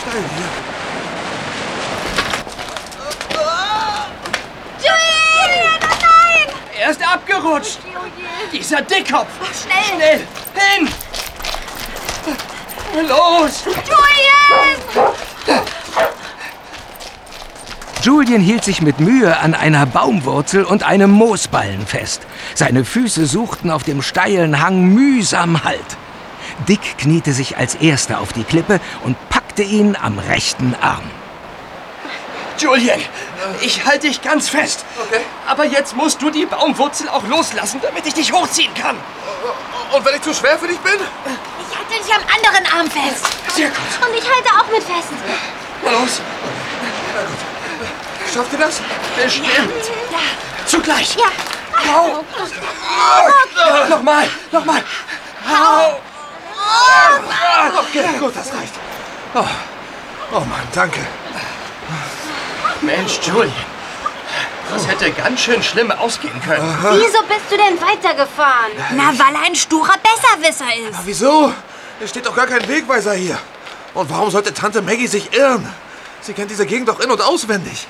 Julian, oh nein! Er ist abgerutscht. Dieser Dickkopf. Schnell! Schnell, hin! Los! Julian! Julian hielt sich mit Mühe an einer Baumwurzel und einem Moosballen fest. Seine Füße suchten auf dem steilen Hang mühsam Halt. Dick kniete sich als Erster auf die Klippe und packte ihn am rechten Arm. Julian, ich halte dich ganz fest. Okay. Aber jetzt musst du die Baumwurzel auch loslassen, damit ich dich hochziehen kann. Und wenn ich zu schwer für dich bin? Ich halte dich am anderen Arm fest. Sehr gut. Und ich halte auch mit fest. Na los. Schafft ihr das? Bestimmt. Ja. Zugleich. Ja. Hau. Nochmal. Hau. Okay, gut, das reicht. Oh Mann, danke. Mensch, Julian. Das hätte ganz schön schlimm ausgehen können. Wieso bist du denn weitergefahren? Na, weil er ein sturer Besserwisser ist. Aber wieso? Es steht doch gar kein Wegweiser hier. Und warum sollte Tante Maggie sich irren? Sie kennt diese Gegend doch in- und auswendig.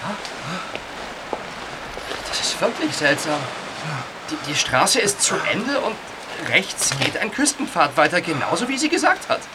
Das ist wirklich seltsam. Die Straße ist zu Ende und rechts geht ein Küstenpfad weiter, genauso wie sie gesagt hat.